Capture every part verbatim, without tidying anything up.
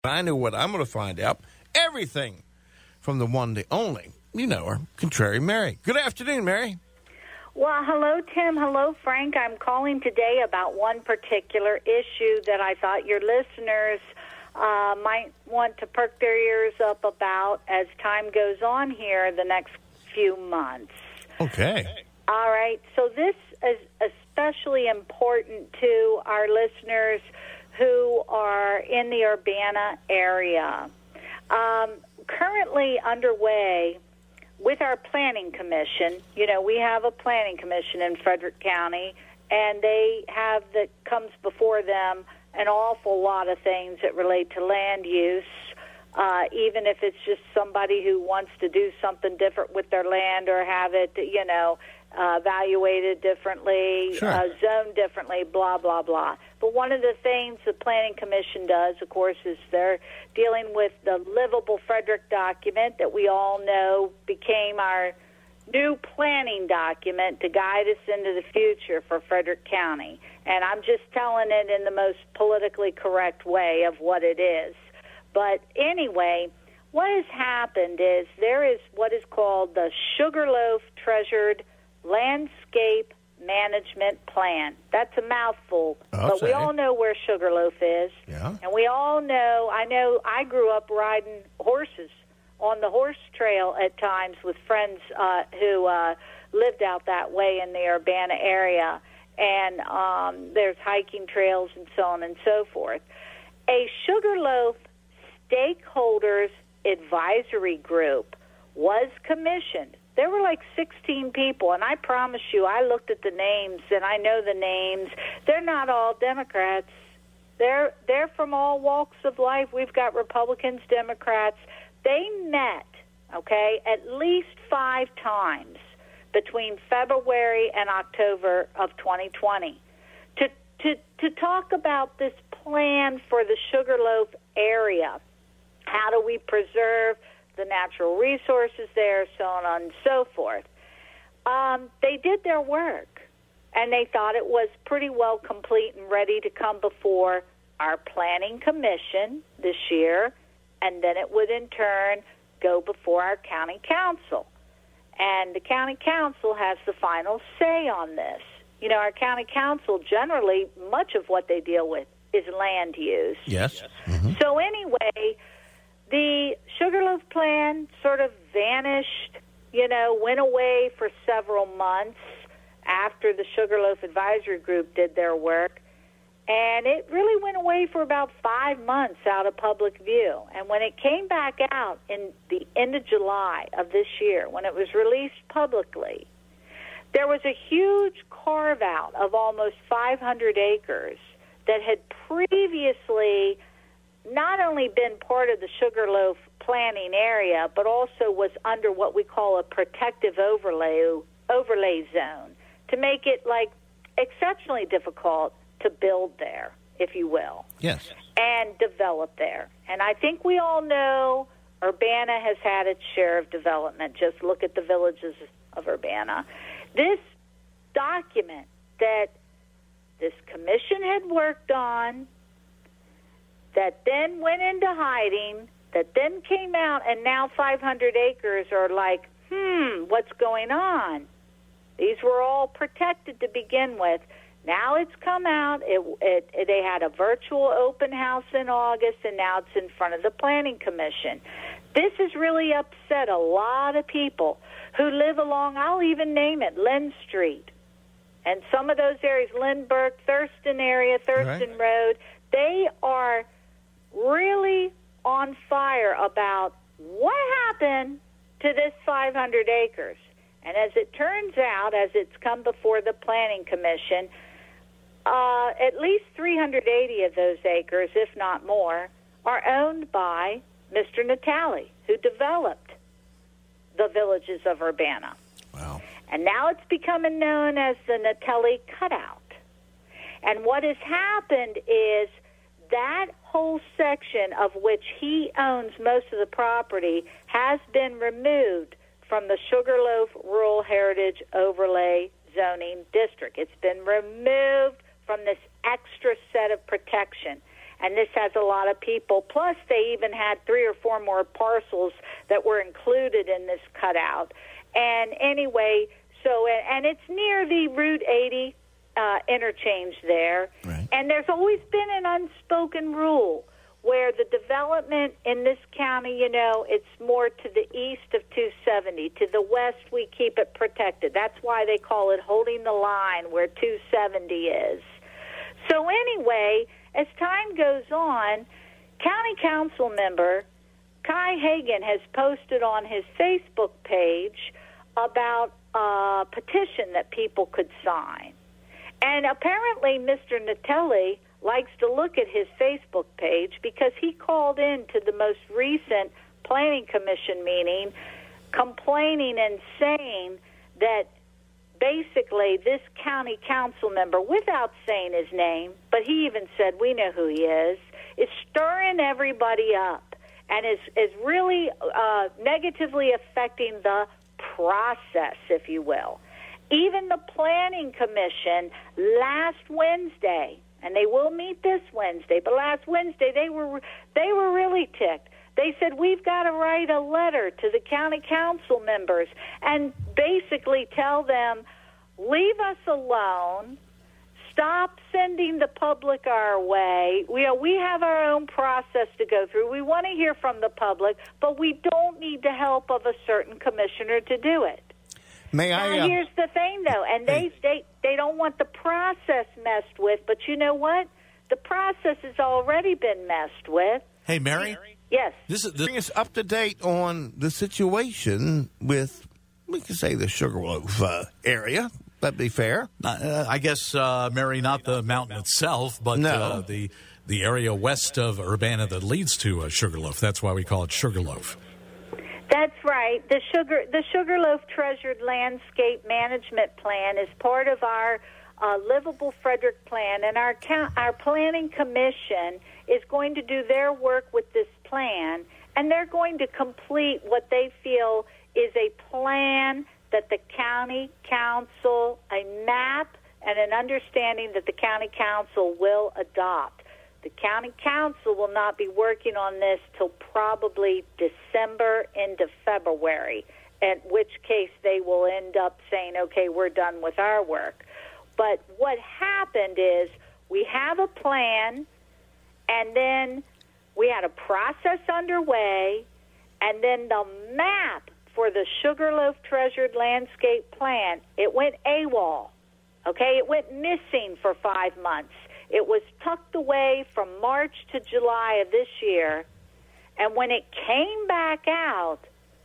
I know what I'm going to find out. Everything from the one, the only, you know her, Contrary Mary. Good afternoon, Mary. Well, hello, Tim. Hello, Frank. I'm calling today about one particular issue that I thought your listeners uh, might want to perk their ears up about as time goes on here the next few months. Okay. All right. So this is especially important to our listeners who are in the Urbana area. Um, currently underway with our planning commission, you know, we have a planning commission in Frederick County, and they have that comes before them an awful lot of things that relate to land use, uh, even if it's just somebody who wants to do something different with their land or have it, you know, uh, evaluated differently, sure. uh, zoned differently, blah, blah, blah. But one of the things the Planning Commission does, of course, is they're dealing with the livable Frederick document that we all know became our new planning document to guide us into the future for Frederick County. And I'm just telling it in the most politically correct way of what it is. But anyway, what has happened is there is what is called the Sugarloaf Treasured Landscape Management Plan. That's a mouthful, I'll but say. we all know where Sugarloaf is. Yeah. And we all know, I know I grew up riding horses on the horse trail at times with friends uh, who uh, lived out that way in the Urbana area. And um, there's hiking trails and so on and so forth. A Sugarloaf Stakeholders Advisory Group was commissioned. There were like sixteen people, and I promise you, I looked at the names, and I know the names. They're not all Democrats. They're they're from all walks of life. We've got Republicans, Democrats. They met, okay, at least five times between February and October of twenty twenty to to to talk about this plan for the Sugarloaf area. How do we preserve the natural resources there, so on and so forth. Um, they did their work, and they thought it was pretty well complete and ready to come before our planning commission this year, and then it would in turn go before our county council. And the county council has the final say on this. You know, our county council, generally, much of what they deal with is land use. Yes. Mm-hmm. So anyway, the Sugarloaf plan sort of vanished, you know, went away for several months after the Sugarloaf Advisory Group did their work, and it really went away for about five months out of public view. And when it came back out in the end of July of this year, when it was released publicly, there was a huge carve-out of almost five hundred acres that had previously not only been part of the Sugarloaf planning area, but also was under what we call a protective overlay overlay zone to make it like exceptionally difficult to build there, if you will. Yes. And develop there. And I think we all know Urbana has had its share of development. Just look at the villages of Urbana. This document that this commission had worked on, that then went into hiding, that then came out, and now five hundred acres are like, hmm, what's going on? These were all protected to begin with. Now it's come out. It, it, it, they had a virtual open house in August, and now it's in front of the Planning Commission. This has really upset a lot of people who live along, I'll even name it, Lynn Street. And some of those areas, Lindbergh, Thurston area, Thurston Right. Road, they are really on fire about what happened to this five hundred acres. And as it turns out, as it's come before the Planning Commission, uh, at least three hundred eighty of those acres, if not more, are owned by Mister Natale, who developed the villages of Urbana. Wow. And now it's becoming known as the Natale Cutout. And what has happened is that whole section of which he owns most of the property has been removed from the Sugarloaf Rural Heritage Overlay Zoning District. It's been removed from this extra set of protection. and this has a lot of people. Plus, they even had three or four more parcels that were included in this cutout. And anyway, so, and it's near the Route eighty uh, interchange there. Right. And there's always been an unspoken rule where the development in this county, you know, it's more to the east of two seventy. To the west, we keep it protected. That's why they call it holding the line where two seventy is. So anyway, as time goes on, County Council member Kai Hagan has posted on his Facebook page about a petition that people could sign. And apparently Mister Natelli likes to look at his Facebook page because he called in to the most recent Planning Commission meeting complaining and saying that basically this county council member, without saying his name, but he even said we know who he is, is stirring everybody up and is, is really uh, negatively affecting the process, if you will. Even the Planning Commission last Wednesday, and they will meet this Wednesday, but last Wednesday they were they were really ticked. They said, we've got to write a letter to the county council members and basically tell them, leave us alone, stop sending the public our way. We, you know, we have our own process to go through. We want to hear from the public, but we don't need the help of a certain commissioner to do it. May now, I? Uh, here's the thing, though, and they, they, they don't want the process messed with, but you know what? The process has already been messed with. Hey, Mary? Yes. This is this, bring us up to date on the situation with, we can say, the Sugarloaf uh, area. That'd be fair. uh, I guess, uh, Mary, not the mountain itself, but No. uh, the the area west of Urbana that leads to uh, Sugarloaf. That's why we call it Sugarloaf. That's right. The sugar, the Sugarloaf Treasured Landscape Management Plan is part of our uh, Livable Frederick Plan, and our count, our Planning Commission is going to do their work with this plan, and they're going to complete what they feel is a plan that the county council, a map and an understanding that the county council will adopt. The county council will not be working on this till probably December into February, in which case they will end up saying, okay, we're done with our work. But what happened is we have a plan, and then we had a process underway, and then the map for the Sugarloaf Treasured Landscape Plan, it went AWOL, okay? It went missing for five months. It was tucked away from March to July of this year, and when it came back out,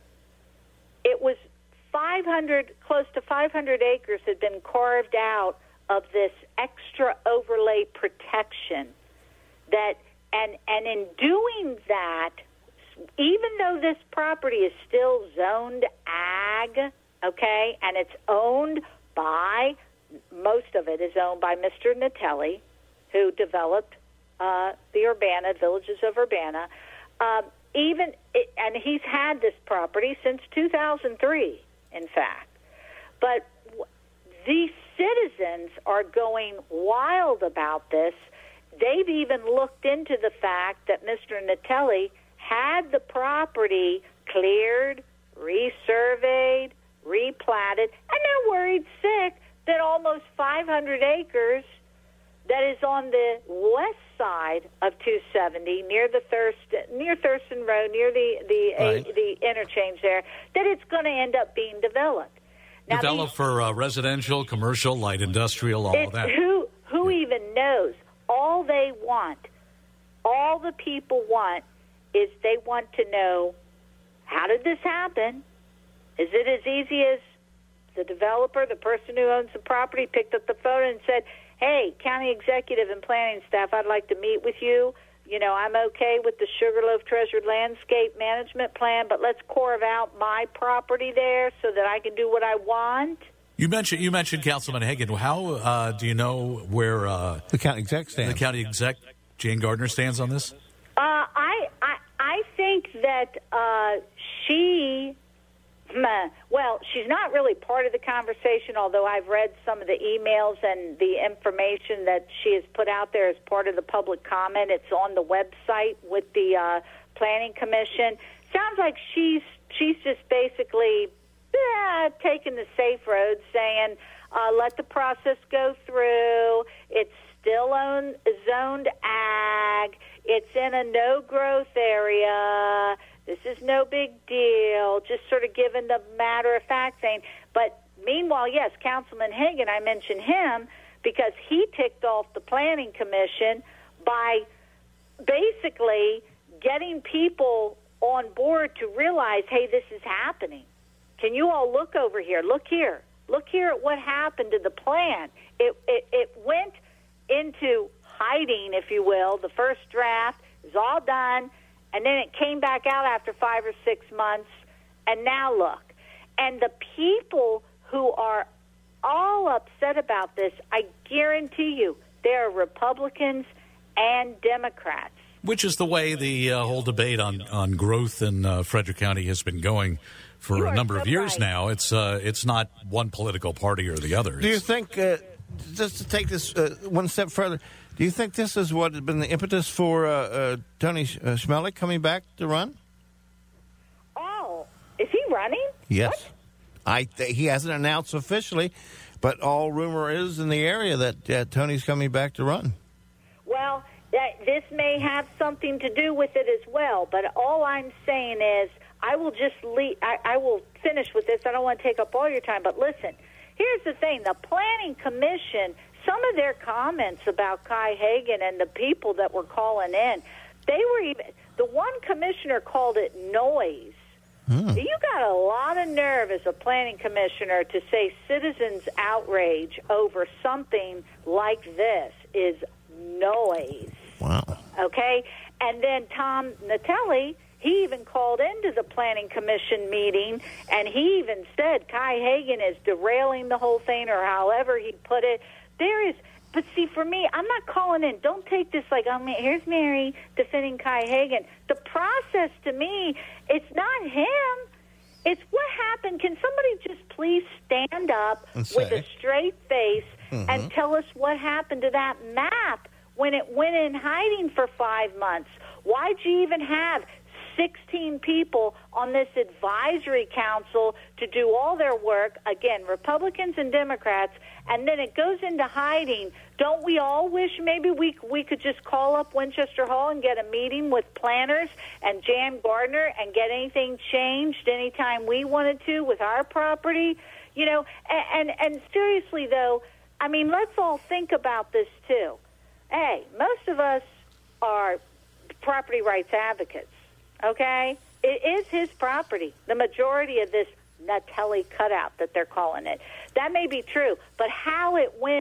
it was five hundred, close to five hundred acres had been carved out of this extra overlay protection. That and and in doing that, even though this property is still zoned ag, okay, and it's owned by, most of it is owned by Mister Natelli, who developed uh, the Urbana, Villages of Urbana. Um, even it, and he's had this property since two thousand three, in fact. But w- these citizens are going wild about this. They've even looked into the fact that Mister Natelli had the property cleared, resurveyed, replatted, and they're worried sick that almost five hundred acres that is on the west side of two seventy, near the Thurston, near Thurston Road, near the the Right. a, the interchange there, that it's going to end up being developed. Now, Developed these, for uh, residential, commercial, light industrial, all it, of that. who who even knows? All they want, all the people want, is they want to know, how did this happen? Is it as easy as the developer, the person who owns the property, picked up the phone and said, hey, county executive and planning staff, I'd like to meet with you. You know, I'm okay with the Sugarloaf Treasured Landscape Management Plan, but let's carve out my property there so that I can do what I want. You mentioned you mentioned Councilman Hagan. How uh, do you know where uh, the county exec stands. the county exec Jane Gardner stands on this? Uh, I, I I think that uh, she, well, she's not really part of the conversation, although I've read some of the emails and the information that she has put out there as part of the public comment. It's on the website with the uh, Planning Commission. Sounds like she's she's just basically eh, taking the safe road, saying, uh, let the process go through. It's still own, zoned ag. It's in a no-growth area. This is no big deal, just sort of giving the matter-of-fact thing. But meanwhile, yes, Councilman Hagan, I mentioned him because he ticked off the Planning Commission by basically getting people on board to realize, hey, this is happening. Can you all look over here? Look here. Look here at what happened to the plan. It, it, it went into hiding, if you will. The first draft is all done, and then it came back out after five or six months, and now look. And the people who are all upset about this, I guarantee you, they're Republicans and Democrats. Which is the way the uh, whole debate on, on growth in uh, Frederick County has been going for a number so of years right. now. It's uh, it's not one political party or the other. Do you It's, think, uh, just to take this uh, one step further, do you think this is what has been the impetus for uh, uh, Tony Sh- uh, Schmelik coming back to run? Oh, is he running? Yes. What? I th- he hasn't announced officially, but all rumor is in the area that uh, Tony's coming back to run. Well, that, this may have something to do with it as well, but all I'm saying is I will just leave, I, I will finish with this. I don't want to take up all your time, but listen, here's the thing. The Planning Commission, some of their comments about Kai Hagan and the people that were calling in, they were even, the one commissioner called it noise. Hmm. You got a lot of nerve as a planning commissioner to say citizens' outrage over something like this is noise. Wow. Okay? And then Tom Natelli, he even called into the Planning Commission meeting, and he even said Kai Hagan is derailing the whole thing, or however he put it. There is, but see, for me, I'm not calling in. Don't take this like, oh, here's Mary defending Kai Hagan. The process, to me, it's not him. It's what happened. Can somebody just please stand up And with say. a straight face Mm-hmm. and tell us what happened to that map when it went in hiding for five months? Why'd you even have sixteen people on this advisory council to do all their work? Again, Republicans and Democrats, and then it goes into hiding. Don't we all wish maybe we we could just call up Winchester Hall and get a meeting with planners and Jan Gardner and get anything changed anytime we wanted to with our property? You know, and, and, and seriously, though, I mean, let's all think about this, too. Hey, most of us are property rights advocates, okay? It is his property, the majority of this Natelli cutout that they're calling it. That may be true, but how it went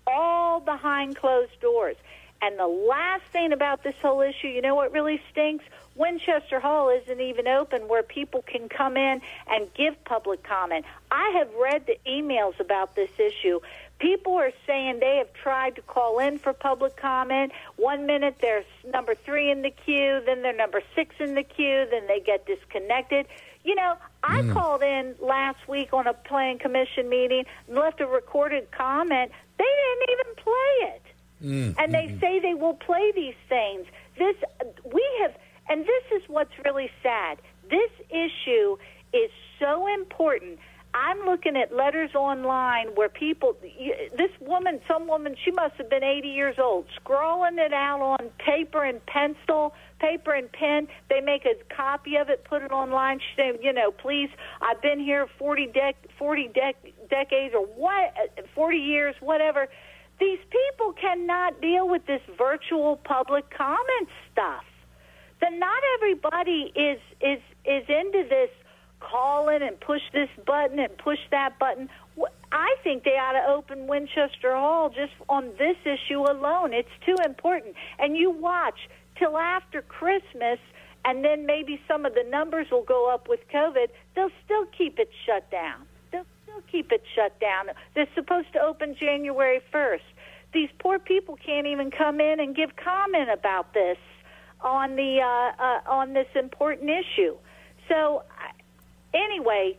all behind closed doors. And the last thing about this whole issue, you know what really stinks? Winchester Hall isn't even open where people can come in and give public comment. I have read the emails about this issue. People are saying they have tried to call in for public comment. One minute they're number three in the queue, then they're number six in the queue, then they get disconnected. You know, I mm. called in last week on a planning commission meeting and left a recorded comment. They didn't even play it. Mm. And they mm-hmm. say they will play these things. This we have, and this is what's really sad. This issue is so important. I'm looking at letters online where people, this woman, some woman, she must have been eighty years old, scrawling it out on paper and pencil, paper and pen. They make a copy of it, put it online. She said, you know, please, I've been here forty, dec- forty dec- decades or what, forty years, whatever. These people cannot deal with this virtual public comment stuff. Then not everybody is is is into this. Call in and push this button and push that button. I think they ought to open Winchester Hall just on this issue alone. It's too important. And you watch till after Christmas, and then maybe some of the numbers will go up with COVID. They'll still keep it shut down. They'll still keep it shut down. They're supposed to open January first. These poor people can't even come in and give comment about this on the uh, uh, on this important issue. So. Anyway,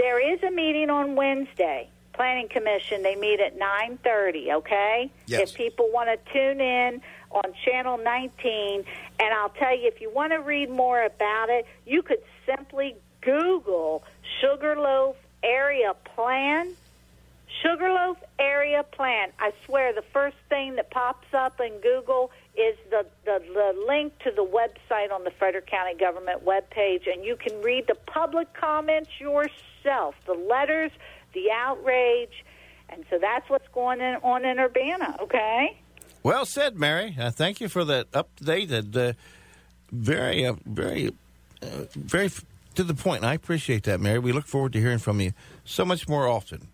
there is a meeting on Wednesday. Planning Commission, they meet at nine thirty, okay? Yes. If people want to tune in on Channel nineteen, and I'll tell you, if you want to read more about it, you could simply Google Sugarloaf Area Plan. Sugarloaf Area Plan. I swear the first thing that pops up in Google is the, the, the link to the website on the Frederick County Government webpage, and you can read the public comments yourself, the letters, the outrage, and so that's what's going on in Urbana, okay? Well said, Mary. Uh, thank you for that up-to-date and uh, very, uh, very, uh, very f- to the point. I appreciate that, Mary. We look forward to hearing from you so much more often.